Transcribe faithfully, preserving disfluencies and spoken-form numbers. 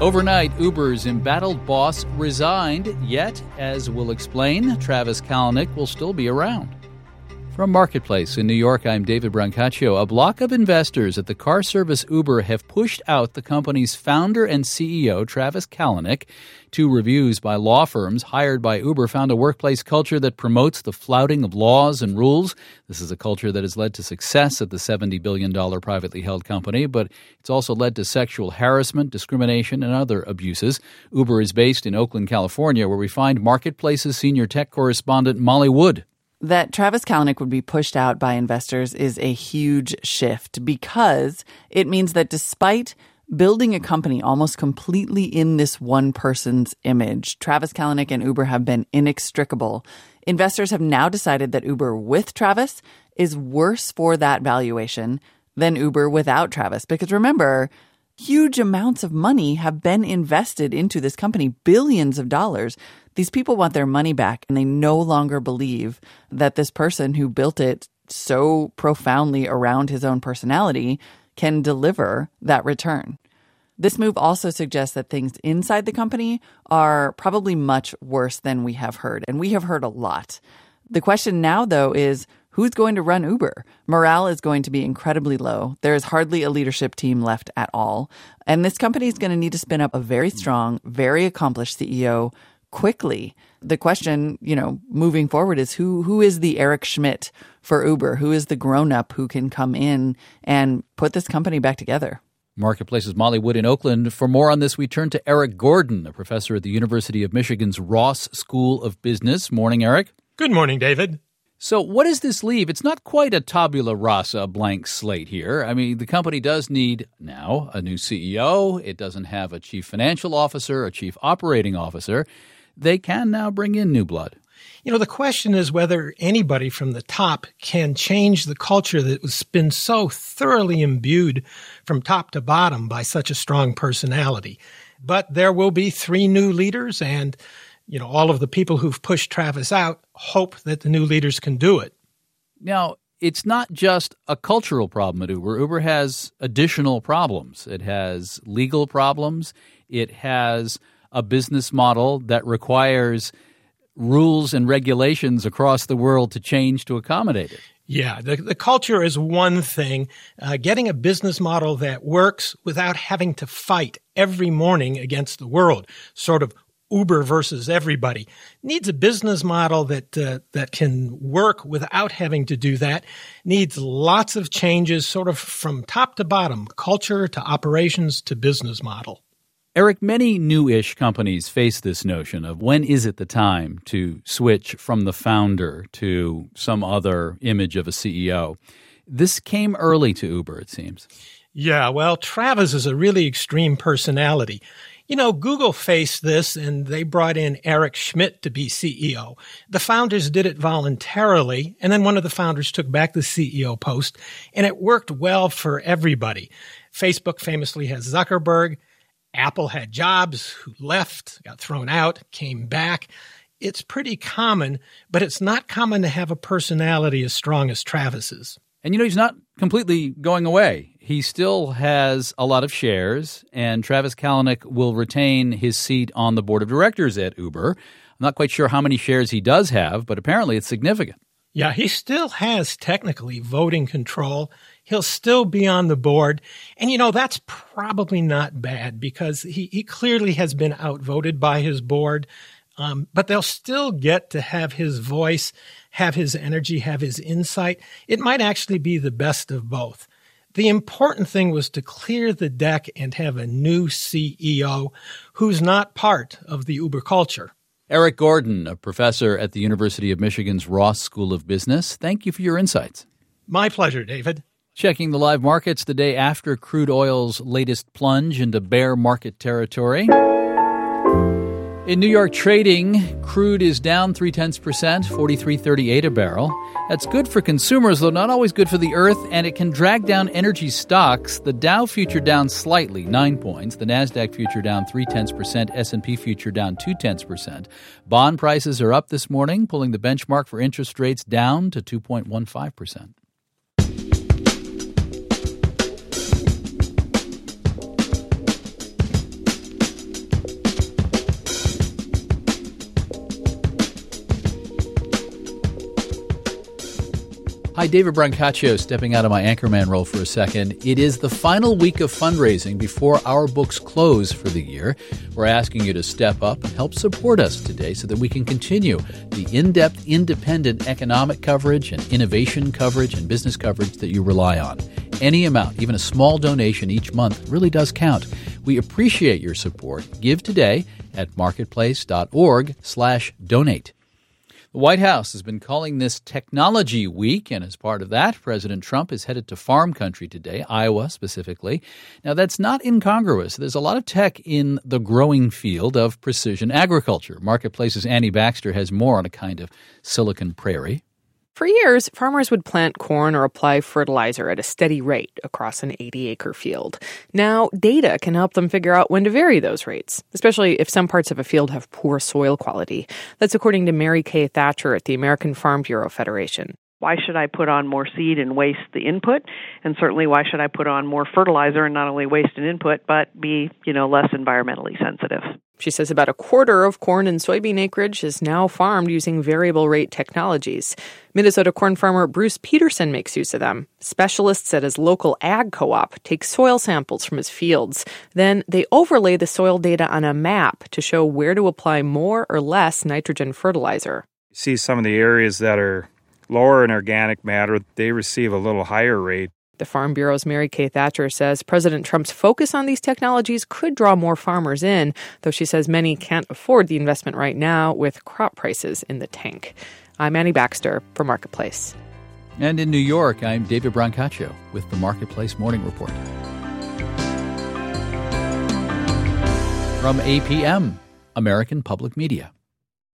Overnight, Uber's embattled boss resigned, yet, as we'll explain, Travis Kalanick will still be around. From Marketplace in New York, I'm David Brancaccio. A block of investors at the car service Uber have pushed out the company's founder and C E O, Travis Kalanick. Two reviews by law firms hired by Uber found a workplace culture that promotes the flouting of laws and rules. This is a culture that has led to success at the seventy billion dollars privately held company, but it's also led to sexual harassment, discrimination, and other abuses. Uber is based in Oakland, California, where we find Marketplace's senior tech correspondent Molly Wood. That Travis Kalanick would be pushed out by investors is a huge shift because it means that despite building a company almost completely in this one person's image, Travis Kalanick and Uber have been inextricable. Investors have now decided that Uber with Travis is worse for that valuation than Uber without Travis. Because remember, huge amounts of money have been invested into this company, billions of dollars. These people want their money back, and they no longer believe that this person who built it so profoundly around his own personality can deliver that return. This move also suggests that things inside the company are probably much worse than we have heard, and we have heard a lot. The question now, though, is who's going to run Uber? Morale is going to be incredibly low. There is hardly a leadership team left at all, and this company is going to need to spin up a very strong, very accomplished C E O quickly. The question, you know, moving forward is who who is the Eric Schmidt for Uber? Who is the grown-up who can come in and put this company back together? Marketplace's Molly Wood in Oakland. For more on this, we turn to Eric Gordon, a professor at the University of Michigan's Ross School of Business. Morning, Eric. Good morning, David. So what does this leave? It's not quite a tabula rasa, blank slate here. I mean, the company does need now a new C E O. It doesn't have a chief financial officer, a chief operating officer. They can now bring in new blood. You know, the question is whether anybody from the top can change the culture that has been so thoroughly imbued from top to bottom by such a strong personality. But there will be three new leaders, and, you know, all of the people who've pushed Travis out hope that the new leaders can do it. Now, it's not just a cultural problem at Uber. Uber has additional problems. It has legal problems. It has a business model that requires rules and regulations across the world to change to accommodate it. Yeah, the, the culture is one thing. Uh, getting a business model that works without having to fight every morning against the world, sort of Uber versus everybody, needs a business model that uh, that can work without having to do that, needs lots of changes sort of from top to bottom, culture to operations to business model. Eric, many new-ish companies face this notion of when is it the time to switch from the founder to some other image of a C E O. This came early to Uber, it seems. Yeah, well, Travis is a really extreme personality. You know, Google faced this, and they brought in Eric Schmidt to be C E O. The founders did it voluntarily, and then one of the founders took back the C E O post, and it worked well for everybody. Facebook famously has Zuckerberg. Apple had Jobs who left, got thrown out, came back. It's pretty common, but it's not common to have a personality as strong as Travis's. And, you know, he's not completely going away. He still has a lot of shares, and Travis Kalanick will retain his seat on the board of directors at Uber. I'm not quite sure how many shares he does have, but apparently it's significant. Yeah, he still has technically voting control. He'll still be on the board. And, you know, that's probably not bad because he, he clearly has been outvoted by his board. Um, but they'll still get to have his voice, have his energy, have his insight. It might actually be the best of both. The important thing was to clear the deck and have a new C E O who's not part of the Uber culture. Eric Gordon, a professor at the University of Michigan's Ross School of Business. Thank you for your insights. My pleasure, David. Checking the live markets the day after crude oil's latest plunge into bear market territory. In New York trading, crude is down three-tenths percent, forty-three thirty-eight a barrel. That's good for consumers, though not always good for the earth, and it can drag down energy stocks. The Dow future down slightly, nine points. The NASDAQ future down three-tenths percent. S and P future down two-tenths percent. Bond prices are up this morning, pulling the benchmark for interest rates down to two point one five percent. Hi, David Brancaccio, stepping out of my anchorman role for a second. It is the final week of fundraising before our books close for the year. We're asking you to step up and help support us today so that we can continue the in-depth, independent economic coverage and innovation coverage and business coverage that you rely on. Any amount, even a small donation each month, really does count. We appreciate your support. Give today at marketplace.org slash donate. The White House has been calling this Technology Week, and as part of that, President Trump is headed to farm country today, Iowa specifically. Now, that's not incongruous. There's a lot of tech in the growing field of precision agriculture. Marketplace's Annie Baxter has more on a kind of Silicon Prairie. For years, farmers would plant corn or apply fertilizer at a steady rate across an eighty-acre field. Now, data can help them figure out when to vary those rates, especially if some parts of a field have poor soil quality. That's according to Mary Kay Thatcher at the American Farm Bureau Federation. Why should I put on more seed and waste the input? And certainly, why should I put on more fertilizer and not only waste an input, but be, you know, less environmentally sensitive? She says about a quarter of corn and soybean acreage is now farmed using variable rate technologies. Minnesota corn farmer Bruce Peterson makes use of them. Specialists at his local ag co-op take soil samples from his fields. Then they overlay the soil data on a map to show where to apply more or less nitrogen fertilizer. You see some of the areas that are lower in organic matter, they receive a little higher rate. The Farm Bureau's Mary Kay Thatcher says President Trump's focus on these technologies could draw more farmers in, though she says many can't afford the investment right now with crop prices in the tank. I'm Annie Baxter for Marketplace. And in New York, I'm David Brancaccio with the Marketplace Morning Report. From A P M, American Public Media.